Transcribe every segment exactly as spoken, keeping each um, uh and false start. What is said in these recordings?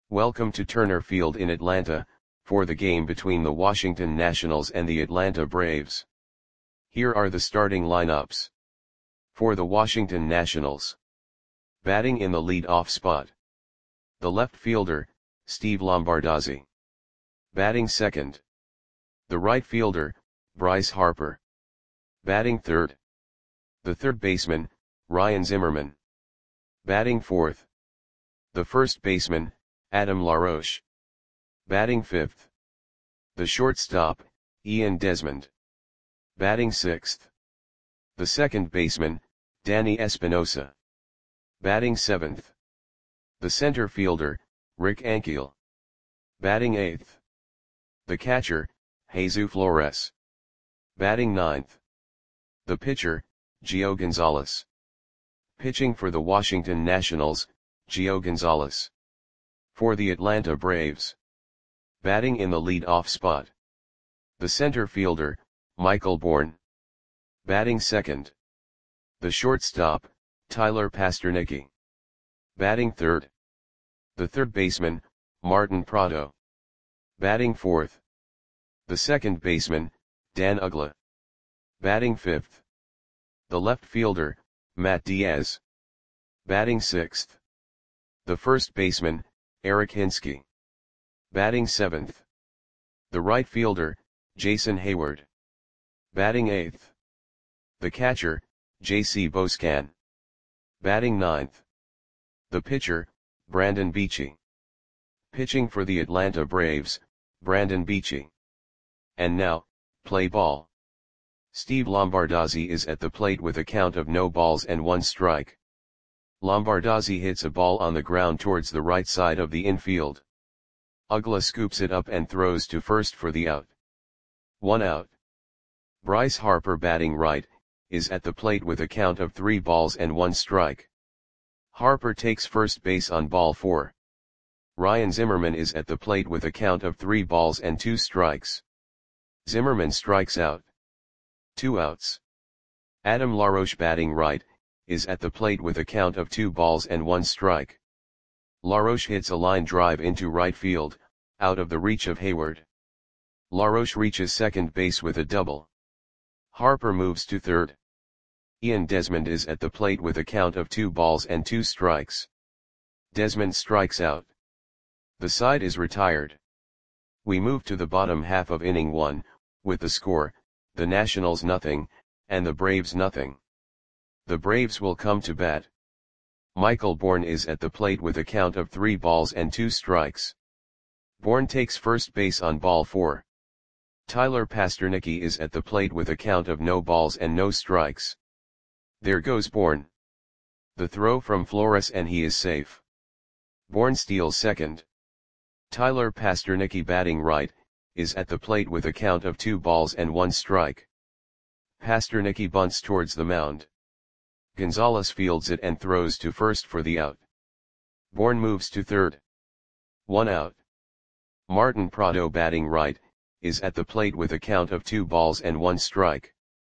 Welcome to Turner Field in Atlanta, for the game between the Washington Nationals and the Atlanta Braves. Here are the starting lineups. For the Washington Nationals. Batting in the lead-off spot. The left fielder, Steve Lombardozzi. Batting second. The right fielder, Bryce Harper. Batting third. The third baseman, Ryan Zimmerman. Batting fourth. The first baseman, Adam LaRoche. Batting fifth. The shortstop, Ian Desmond. Batting sixth. The second baseman, Danny Espinosa. Batting seventh. The center fielder, Rick Ankiel. Batting eighth. The catcher, Jesus Flores. Batting ninth. The pitcher, Gio Gonzalez. Pitching for the Washington Nationals, Gio Gonzalez. For the Atlanta Braves. Batting in the lead-off spot. The center fielder, Michael Bourn. Batting second. The shortstop, Tyler Pastornicky. Batting third. The third baseman, Martin Prado. Batting fourth. The second baseman, Dan Uggla. Batting fifth. The left fielder, Matt Diaz. Batting sixth. The first baseman, Eric Hinske. Batting seventh. The right fielder, Jason Hayward. Batting eighth. The catcher, J C Boscan. Batting ninth. The pitcher, Brandon Beachy. Pitching for the Atlanta Braves, Brandon Beachy. And now, play ball. Steve Lombardozzi is at the plate with a count of no balls and one strike. Lombardozzi hits a ball on the ground towards the right side of the infield. Uggla scoops it up and throws to first for the out. One out. Bryce Harper, batting right, is at the plate with a count of three balls and one strike. Harper takes first base on ball four. Ryan Zimmerman is at the plate with a count of three balls and two strikes. Zimmerman strikes out. Two outs. Adam LaRoche, batting right, is at the plate with a count of two balls and one strike. LaRoche hits a line drive into right field, out of the reach of Hayward. LaRoche reaches second base with a double. Harper moves to third. Ian Desmond is at the plate with a count of two balls and two strikes. Desmond strikes out. The side is retired. We move to the bottom half of inning one, with the score, the Nationals nothing, and the Braves nothing. The Braves will come to bat. Michael Bourn is at the plate with a count of three balls and two strikes. Bourn takes first base on ball four. Tyler Pastornicky is at the plate with a count of no balls and no strikes. There goes Bourn. The throw from Flores and he is safe. Bourn steals second. Tyler Pastornicky, batting right, is at the plate with a count of two balls and one strike. Pastornicky bunts towards the mound. Gonzalez fields it and throws to first for the out. Bourn moves to third. One out. Martin Prado, batting right, is at the plate with a count of two balls and one strike.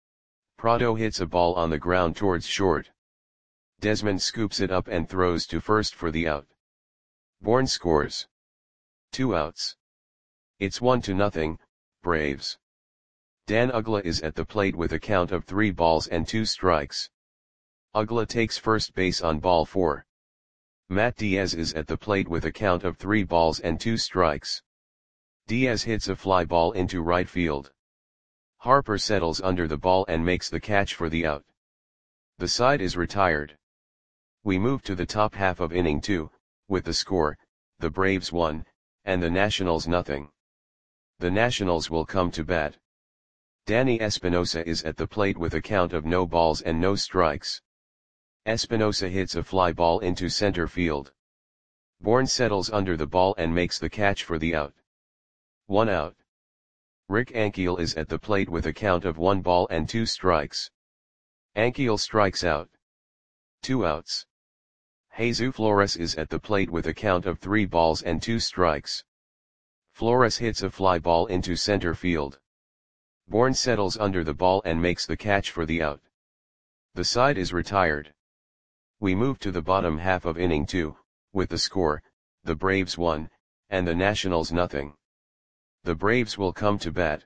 Prado hits a ball on the ground towards short. Desmond scoops it up and throws to first for the out. Bourn scores. Two outs. It's one to nothing, Braves. Dan Uggla is at the plate with a count of three balls and two strikes. Uggla takes first base on ball four. Matt Diaz is at the plate with a count of three balls and two strikes. Diaz hits a fly ball into right field. Harper settles under the ball and makes the catch for the out. The side is retired. We move to the top half of inning two, with the score, the Braves one, and the Nationals nothing. The Nationals will come to bat. Danny Espinosa is at the plate with a count of no balls and no strikes. Espinosa hits a fly ball into center field. Bourn settles under the ball and makes the catch for the out. One out. Rick Ankiel is at the plate with a count of one ball and two strikes. Ankiel strikes out. Two outs. Jesus Flores is at the plate with a count of three balls and two strikes. Flores hits a fly ball into center field. Bourn settles under the ball and makes the catch for the out. The side is retired. We move to the bottom half of inning two, with the score, the Braves one, and the Nationals nothing. The Braves will come to bat.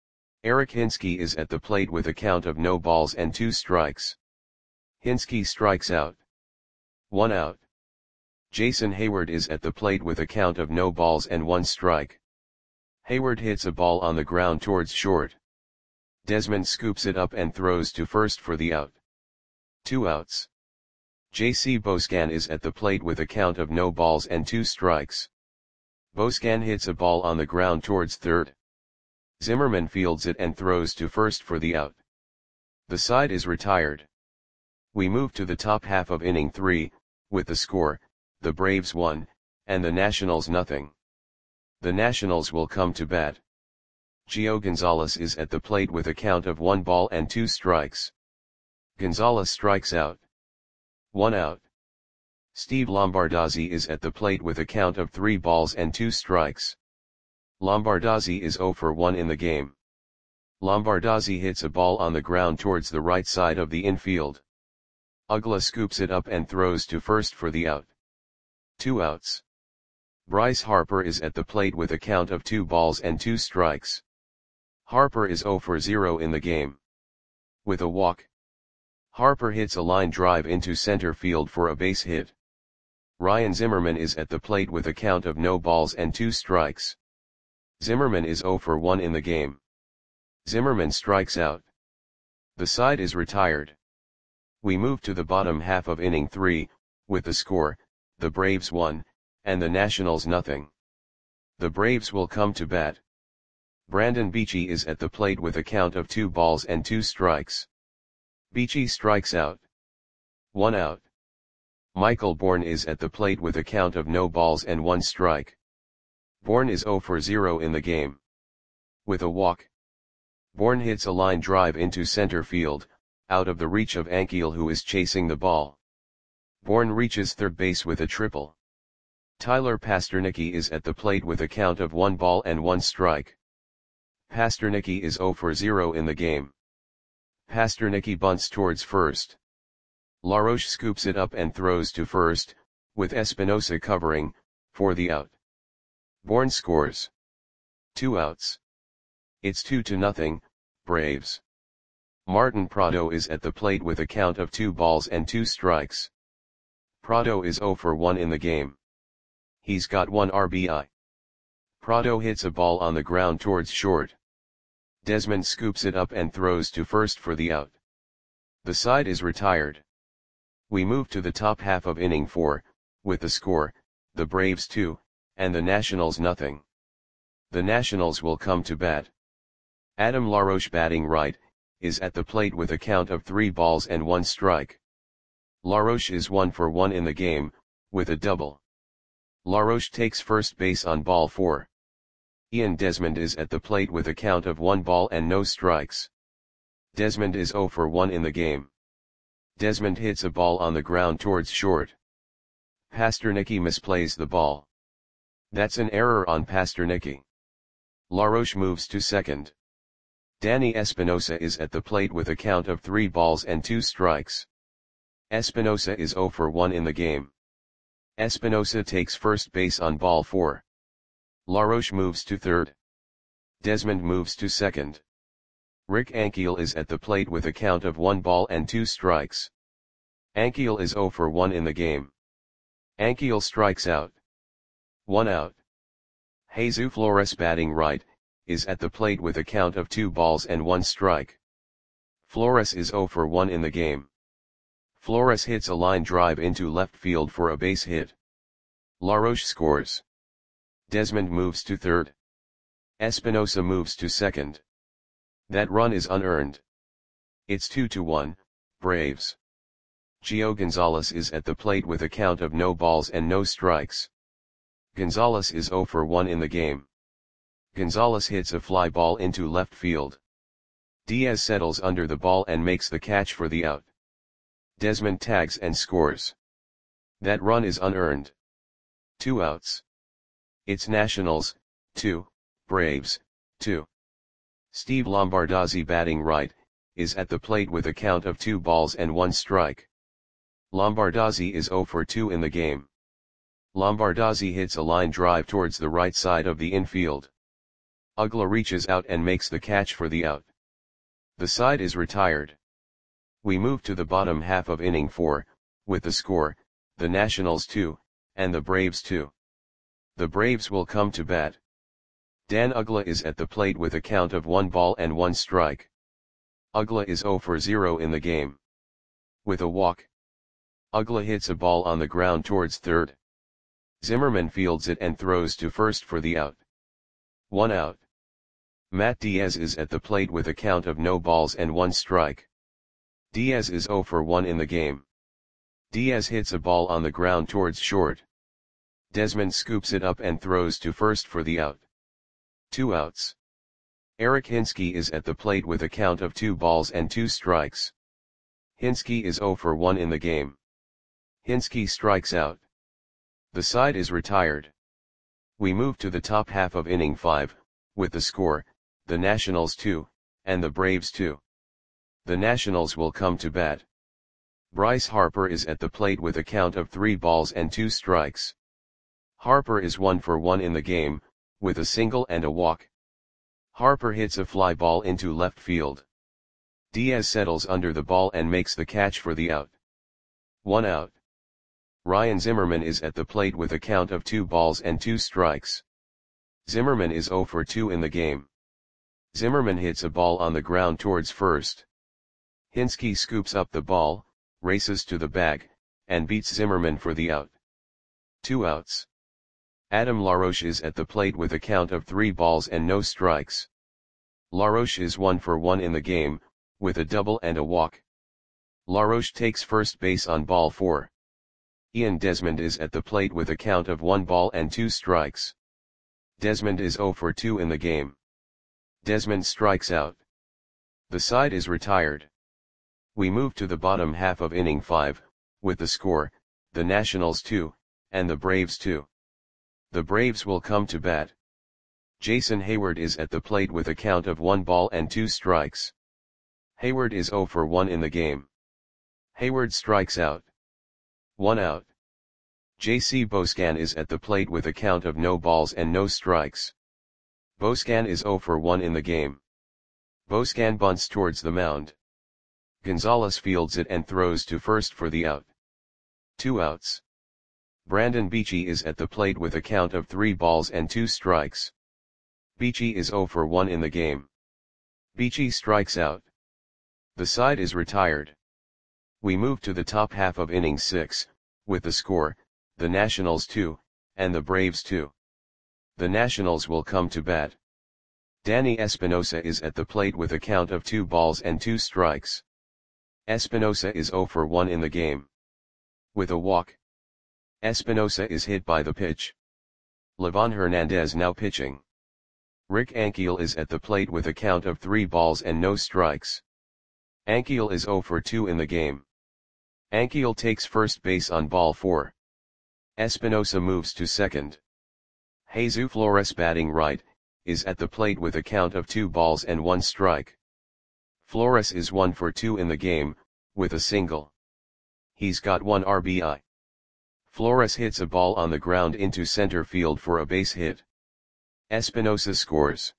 Eric Hinske is at the plate with a count of no balls and two strikes. Hinske strikes out. One out. Jason Heyward is at the plate with a count of no balls and one strike. Heyward hits a ball on the ground towards short. Desmond scoops it up and throws to first for the out. Two outs. J C Boscan is at the plate with a count of no balls and two strikes. Boscan hits a ball on the ground towards third. Zimmerman fields it and throws to first for the out. The side is retired. We move to the top half of inning three, with the score, the Braves one, and the Nationals nothing. The Nationals will come to bat. Gio Gonzalez is at the plate with a count of one ball and two strikes. Gonzalez strikes out. One out. Steve Lombardozzi is at the plate with a count of three balls and two strikes. Lombardozzi is zero for one in the game. Lombardozzi hits a ball on the ground towards the right side of the infield. Uggla scoops it up and throws to first for the out. Two outs. Bryce Harper is at the plate with a count of two balls and two strikes. Harper is zero for zero in the game. With a walk, Harper hits a line drive into center field for a base hit. Ryan Zimmerman is at the plate with a count of no balls and two strikes. Zimmerman is zero for one in the game. Zimmerman strikes out. The side is retired. We move to the bottom half of inning three, with the score, the Braves one, and the Nationals nothing. The Braves will come to bat. Brandon Beachy is at the plate with a count of two balls and two strikes. Beachy strikes out. One out. Michael Bourne is at the plate with a count of no balls and one strike. Bourne is zero for zero in the game. With a walk, Bourne hits a line drive into center field, out of the reach of Ankiel, who is chasing the ball. Bourne reaches third base with a triple. Tyler Pastornicki is at the plate with a count of one ball and one strike. Pastornicki is zero for zero in the game. Pastornicki bunts towards first. LaRoche scoops it up and throws to first, with Espinosa covering, for the out. Bourne scores. Two outs. It's two to nothing, Braves. Martin Prado is at the plate with a count of two balls and two strikes. Prado is zero for one in the game. He's got one R B I. Prado hits a ball on the ground towards short. Desmond scoops it up and throws to first for the out. The side is retired. We move to the top half of inning four, with the score, the Braves two, and the Nationals nothing. The Nationals will come to bat. Adam LaRoche, batting right, is at the plate with a count of three balls and one strike. LaRoche is one for one in the game, with a double. LaRoche takes first base on ball four. Ian Desmond is at the plate with a count of one ball and no strikes. Desmond is zero for one in the game. Desmond hits a ball on the ground towards short. Pastornicki misplays the ball. That's an error on Pastornicki. LaRoche moves to second. Danny Espinosa is at the plate with a count of three balls and two strikes. Espinosa is zero for one in the game. Espinosa takes first base on ball four. LaRoche moves to third. Desmond moves to second. Rick Ankiel is at the plate with a count of one ball and two strikes. Ankiel is zero for one in the game. Ankiel strikes out. One out. Jesus Flores, batting right, is at the plate with a count of two balls and one strike. Flores is zero for one in the game. Flores hits a line drive into left field for a base hit. LaRoche scores. Desmond moves to third. Espinosa moves to second. That run is unearned. It's two to one, Braves. Gio Gonzalez is at the plate with a count of no balls and no strikes. Gonzalez is zero for one in the game. Gonzalez hits a fly ball into left field. Diaz settles under the ball and makes the catch for the out. Desmond tags and scores. That run is unearned. Two outs. It's Nationals, two, Braves, two. Steve Lombardozzi, batting right, is at the plate with a count of two balls and one strike. Lombardozzi is zero for two in the game. Lombardozzi hits a line drive towards the right side of the infield. Uggla reaches out and makes the catch for the out. The side is retired. We move to the bottom half of inning four, with the score, the Nationals two, and the Braves two. The Braves will come to bat. Dan Uggla is at the plate with a count of one ball and one strike. Uggla is zero for zero in the game. With a walk, Uggla hits a ball on the ground towards third. Zimmerman fields it and throws to first for the out. One out. Matt Diaz is at the plate with a count of no balls and one strike. Diaz is zero for one in the game. Diaz hits a ball on the ground towards short. Desmond scoops it up and throws to first for the out. Two outs. Eric Hinske is at the plate with a count of two balls and two strikes. Hinske is zero for one in the game. Hinske strikes out. The side is retired. We move to the top half of inning five, with the score, the Nationals two, and the Braves two. The Nationals will come to bat. Bryce Harper is at the plate with a count of three balls and two strikes. Harper is one for one in the game, with a single and a walk. Harper hits a fly ball into left field. Diaz settles under the ball and makes the catch for the out. One out. Ryan Zimmerman is at the plate with a count of two balls and two strikes. Zimmerman is zero for two in the game. Zimmerman hits a ball on the ground towards first. Hinske scoops up the ball, races to the bag, and beats Zimmerman for the out. Two outs. Adam LaRoche is at the plate with a count of three balls and no strikes. LaRoche is one for one in the game, with a double and a walk. LaRoche takes first base on ball four. Ian Desmond is at the plate with a count of one ball and two strikes. Desmond is zero for two in the game. Desmond strikes out. The side is retired. We move to the bottom half of inning five, with the score, the Nationals two, and the Braves two. The Braves will come to bat. Jason Hayward is at the plate with a count of one ball and two strikes. Hayward is zero for one in the game. Hayward strikes out. One out. J C Boscan is at the plate with a count of no balls and no strikes. Boscan is zero for one in the game. Boscan bunts towards the mound. Gonzalez fields it and throws to first for the out. Two outs. Brandon Beachy is at the plate with a count of three balls and two strikes. Beachy is zero for one in the game. Beachy strikes out. The side is retired. We move to the top half of inning six, with the score, the Nationals two, and the Braves two. The Nationals will come to bat. Danny Espinosa is at the plate with a count of two balls and two strikes. Espinosa is zero for one in the game. With a walk, Espinosa is hit by the pitch. Livan Hernandez now pitching. Rick Ankiel is at the plate with a count of three balls and no strikes. Ankiel is zero for two in the game. Ankiel takes first base on ball four. Espinosa moves to second. Jesus Flores, batting right, is at the plate with a count of two balls and one strike. Flores is one for two in the game, with a single. He's got one R B I. Flores hits a ball on the ground into center field for a base hit. Espinosa scores.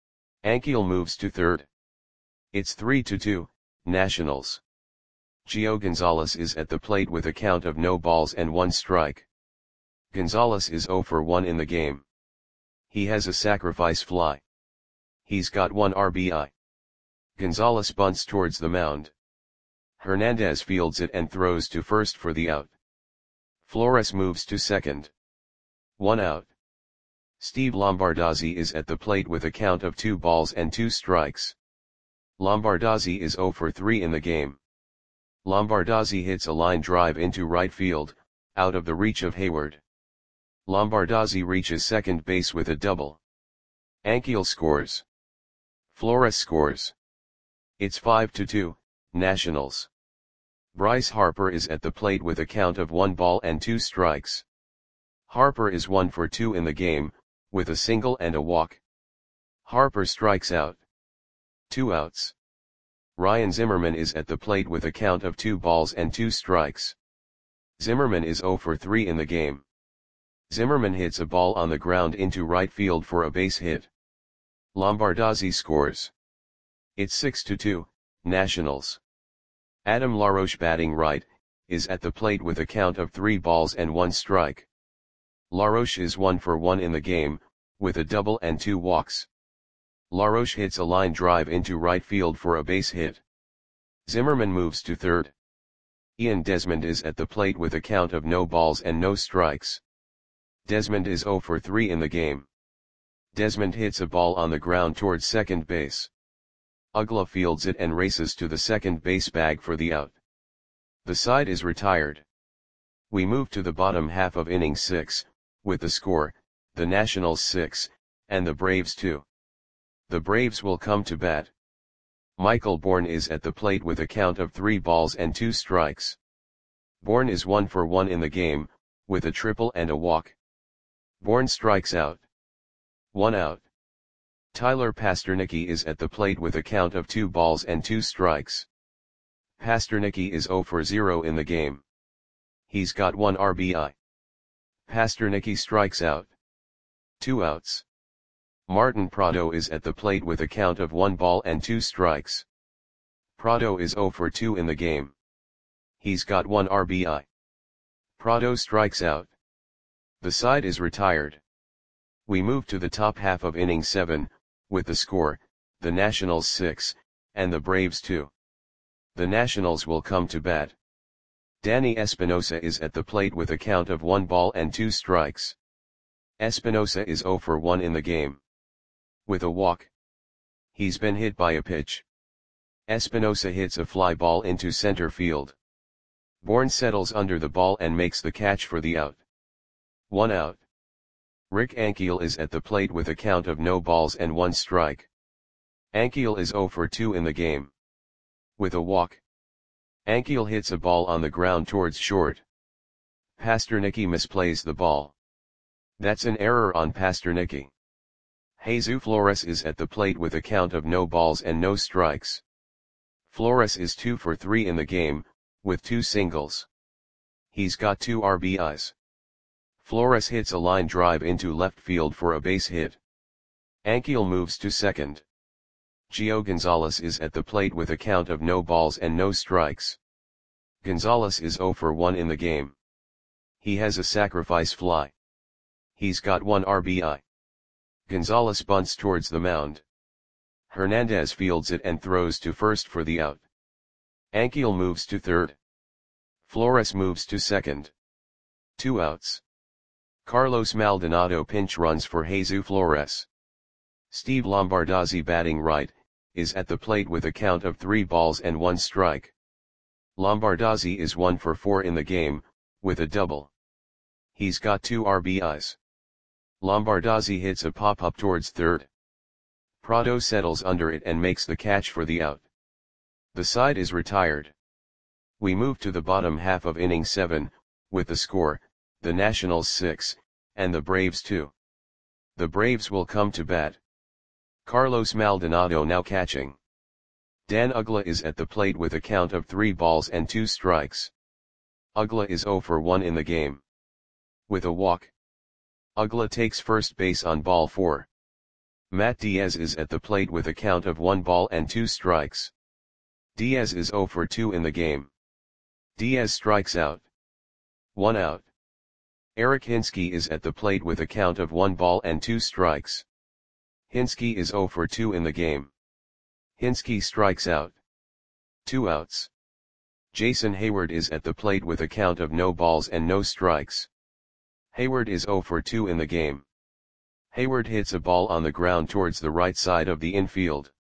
Ankiel moves to third. It's three to two, Nationals. Gio Gonzalez is at the plate with a count of no balls and one strike. Gonzalez is zero for one in the game. He has a sacrifice fly. He's got one R B I. Gonzalez bunts towards the mound. Hernandez fields it and throws to first for the out. Flores moves to second. One out. Steve Lombardozzi is at the plate with a count of two balls and two strikes. Lombardozzi is zero for three in the game. Lombardozzi hits a line drive into right field, out of the reach of Hayward. Lombardozzi reaches second base with a double. Ankiel scores. Flores scores. It's five to two, Nationals. Bryce Harper is at the plate with a count of one ball and two strikes. Harper is one for two in the game, with a single and a walk. Harper strikes out. Two outs. Ryan Zimmerman is at the plate with a count of two balls and two strikes. Zimmerman is zero for three in the game. Zimmerman hits a ball on the ground into right field for a base hit. Lombardozzi scores. It's six to two, Nationals. Adam LaRoche batting right, is at the plate with a count of three balls and one strike. LaRoche is one for one in the game, with a double and two walks. LaRoche hits a line drive into right field for a base hit. Zimmerman moves to third. Ian Desmond is at the plate with a count of no balls and no strikes. Desmond is zero for three in the game. Desmond hits a ball on the ground towards second base. Uggla fields it and races to the second base bag for the out. The side is retired. We move to the bottom half of inning six, with the score, the Nationals six, and the Braves two. The Braves will come to bat. Michael Bourne is at the plate with a count of three balls and two strikes. Bourne is one for one in the game, with a triple and a walk. Bourne strikes out. One out. Tyler Pastornicky is at the plate with a count of two balls and two strikes. Pastornicky is zero for zero in the game. He's got one R B I. Pastornicky strikes out. Two outs. Martin Prado is at the plate with a count of one ball and two strikes. Prado is zero for two in the game. He's got one R B I. Prado strikes out. The side is retired. We move to the top half of inning seven, with the score, the Nationals six, and the Braves two. The Nationals will come to bat. Danny Espinosa is at the plate with a count of one ball and two strikes. Espinosa is zero for one in the game. With a walk. He's been hit by a pitch. Espinosa hits a fly ball into center field. Bourne settles under the ball and makes the catch for the out. One out. Rick Ankiel is at the plate with a count of no balls and one strike. Ankiel is zero for two in the game. With a walk. Ankiel hits a ball on the ground towards short. Pastornicky misplays the ball. That's an error on Pastornicky. Jesus Flores is at the plate with a count of no balls and no strikes. Flores is two for three in the game, with two singles. He's got two R B Is. Flores hits a line drive into left field for a base hit. Ankiel moves to second. Gio Gonzalez is at the plate with a count of no balls and no strikes. Gonzalez is zero for one in the game. He has a sacrifice fly. He's got one R B I. Gonzalez bunts towards the mound. Hernandez fields it and throws to first for the out. Ankiel moves to third. Flores moves to second. Two outs. Carlos Maldonado pinch runs for Jesus Flores. Steve Lombardozzi batting right, is at the plate with a count of three balls and one strike. Lombardozzi is one for four in the game, with a double. He's got two R B Is. Lombardozzi hits a pop-up towards third. Prado settles under it and makes the catch for the out. The side is retired. We move to the bottom half of inning seven, with the score, the Nationals six, and the Braves two. The Braves will come to bat. Carlos Maldonado now catching. Dan Uggla is at the plate with a count of three balls and two strikes. Uggla is zero for one in the game. With a walk. Uggla takes first base on ball four. Matt Diaz is at the plate with a count of one ball and two strikes. Diaz is zero for two in the game. Diaz strikes out. One out. Eric Hinske is at the plate with a count of one ball and two strikes. Hinske is zero for two in the game. Hinske strikes out. Two outs. Jason Hayward is at the plate with a count of no balls and no strikes. Hayward is zero for two in the game. Hayward hits a ball on the ground towards the right side of the infield.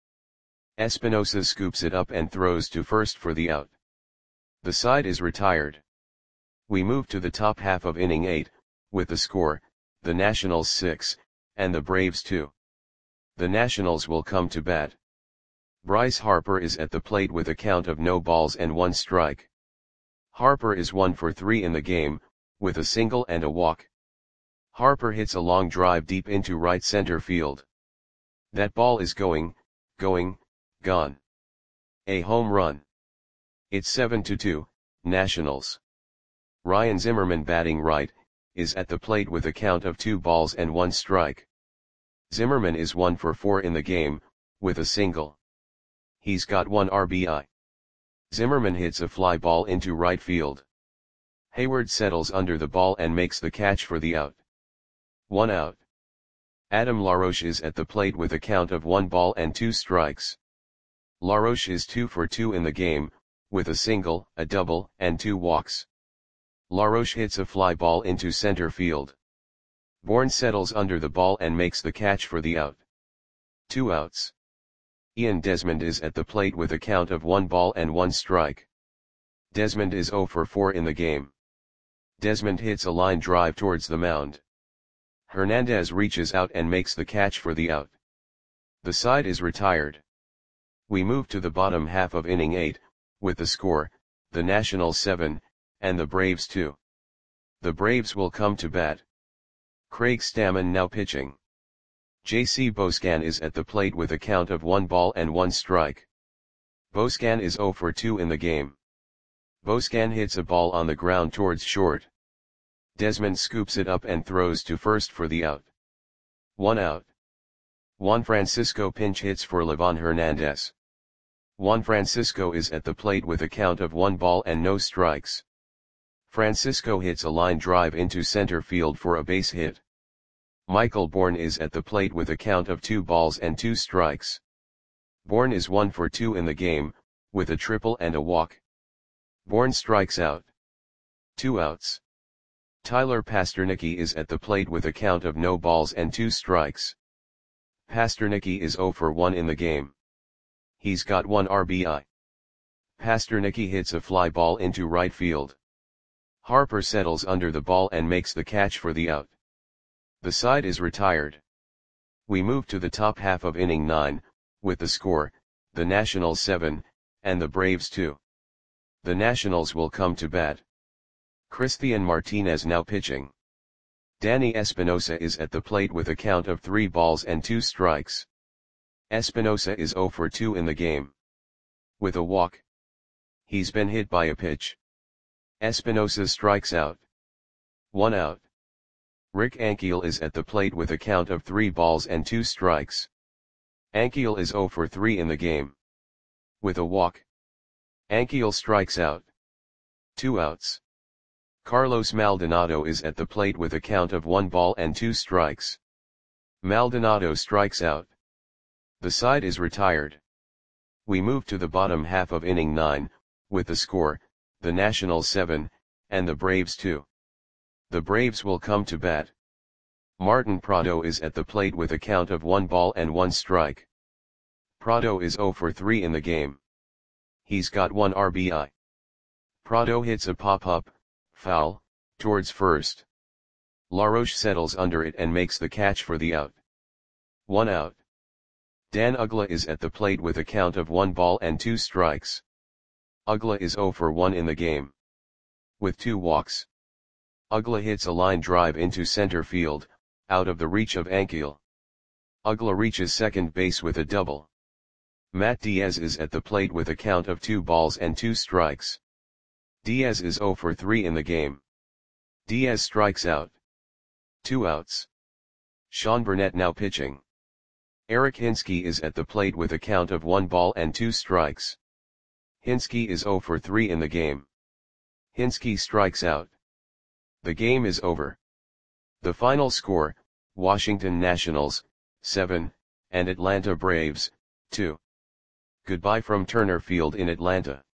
Espinosa scoops it up and throws to first for the out. The side is retired. We move to the top half of inning eight, with the score, the Nationals six, and the Braves two. The Nationals will come to bat. Bryce Harper is at the plate with a count of no balls and one strike. Harper is one for three in the game, with a single and a walk. Harper hits a long drive deep into right center field. That ball is going, going, gone. A home run. It's seven to two, Nationals. Ryan Zimmerman batting right, is at the plate with a count of two balls and one strike. Zimmerman is one for four in the game, with a single. He's got one R B I. Zimmerman hits a fly ball into right field. Hayward settles under the ball and makes the catch for the out. One out. Adam LaRoche is at the plate with a count of one ball and two strikes. LaRoche is two for two in the game, with a single, a double, and two walks. LaRoche hits a fly ball into center field. Bourne settles under the ball and makes the catch for the out. Two outs. Ian Desmond is at the plate with a count of one ball and one strike. Desmond is zero for four in the game. Desmond hits a line drive towards the mound. Hernandez reaches out and makes the catch for the out. The side is retired. We move to the bottom half of inning eight, with the score, the Nationals seven, and the Braves two. The Braves will come to bat. Craig Stammen now pitching. J C Boscan is at the plate with a count of one ball and one strike. Boscan is zero for two in the game. Boscan hits a ball on the ground towards short. Desmond scoops it up and throws to first for the out. One out. Juan Francisco pinch hits for Livan Hernandez. Juan Francisco is at the plate with a count of one ball and no strikes. Francisco hits a line drive into center field for a base hit. Michael Bourne is at the plate with a count of two balls and two strikes. Bourne is one for two in the game, with a triple and a walk. Bourne strikes out. Two outs. Tyler Pastornicki is at the plate with a count of no balls and two strikes. Pastornicki is zero for one in the game. He's got one R B I. Pastornicki hits a fly ball into right field. Harper settles under the ball and makes the catch for the out. The side is retired. We move to the top half of inning nine, with the score, the Nationals seven, and the Braves two. The Nationals will come to bat. Christian Martinez now pitching. Danny Espinosa is at the plate with a count of three balls and two strikes. Espinosa is zero for two in the game. With a walk. He's been hit by a pitch. Espinosa strikes out. One out. Rick Ankiel is at the plate with a count of three balls and two strikes. Ankiel is zero for three in the game. With a walk. Ankiel strikes out. Two outs. Carlos Maldonado is at the plate with a count of one ball and two strikes. Maldonado strikes out. The side is retired. We move to the bottom half of inning nine, with the score, the Nationals seven, and the Braves two. The Braves will come to bat. Martin Prado is at the plate with a count of one ball and one strike. Prado is zero for three in the game. He's got one R B I. Prado hits a pop-up, foul, towards first. LaRoche settles under it and makes the catch for the out. One out. Dan Uggla is at the plate with a count of one ball and two strikes. Uggla is zero for one in the game. With two walks. Uggla hits a line drive into center field, out of the reach of Ankiel. Uggla reaches second base with a double. Matt Diaz is at the plate with a count of two balls and two strikes. Diaz is zero for three in the game. Diaz strikes out. Two outs. Sean Burnett now pitching. Eric Hinske is at the plate with a count of one ball and two strikes. Hinske is zero for three in the game. Hinske strikes out. The game is over. The final score, Washington Nationals, seven, and Atlanta Braves, two. Goodbye from Turner Field in Atlanta.